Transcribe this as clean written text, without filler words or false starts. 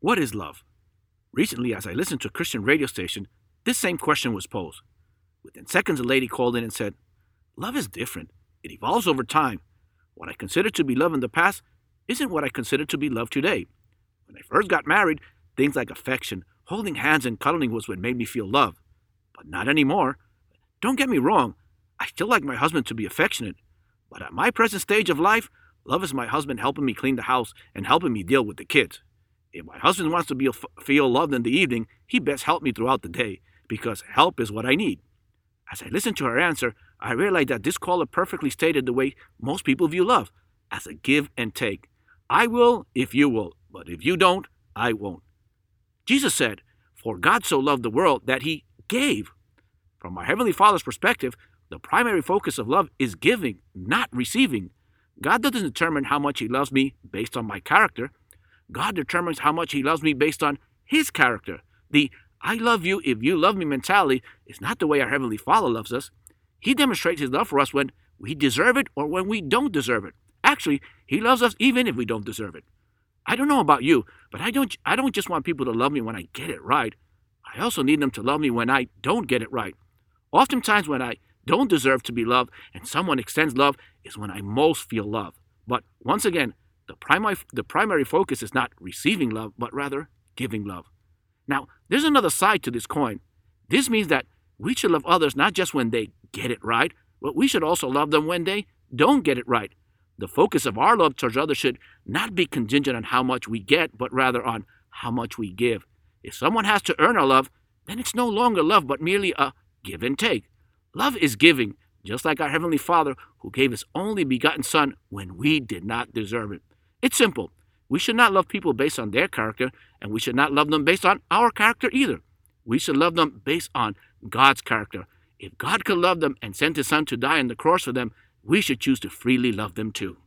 What is love? Recently, as I listened to a Christian radio station, this same question was posed. Within seconds, a lady called in and said, "Love is different. It evolves over time. What I considered to be love in the past isn't what I consider to be love today. When I first got married, things like affection, holding hands, and cuddling was what made me feel love. But not anymore. Don't get me wrong, I still like my husband to be affectionate. But at my present stage of life, love is my husband helping me clean the house and helping me deal with the kids. If my husband wants to feel loved in the evening, he best help me throughout the day, because help is what I need." As I listened to her answer, I realized that this caller perfectly stated the way most people view love, as a give and take. I will if you will, but if you don't, I won't. Jesus said, "For God so loved the world that he gave." From our Heavenly Father's perspective, the primary focus of love is giving, not receiving. God doesn't determine how much he loves me based on my character. God determines how much he loves me based on his character. The "I love you if you love me" mentality is not the way our Heavenly Father loves us. He demonstrates his love for us when we deserve it or when we don't deserve it. Actually, he loves us even if we don't deserve it. I don't know about you, but I don't just want people to love me when I get it right. I also need them to love me when I don't get it right. Oftentimes when I don't deserve to be loved and someone extends love is when I most feel love. But once again, the primary focus is not receiving love, but rather giving love. Now, there's another side to this coin. This means that we should love others not just when they get it right, but we should also love them when they don't get it right. The focus of our love towards others should not be contingent on how much we get, but rather on how much we give. If someone has to earn our love, then it's no longer love, but merely a give and take. Love is giving, just like our Heavenly Father, who gave his only begotten Son when we did not deserve it. It's simple. We should not love people based on their character, and we should not love them based on our character either. We should love them based on God's character. If God could love them and sent his Son to die on the cross for them, we should choose to freely love them too.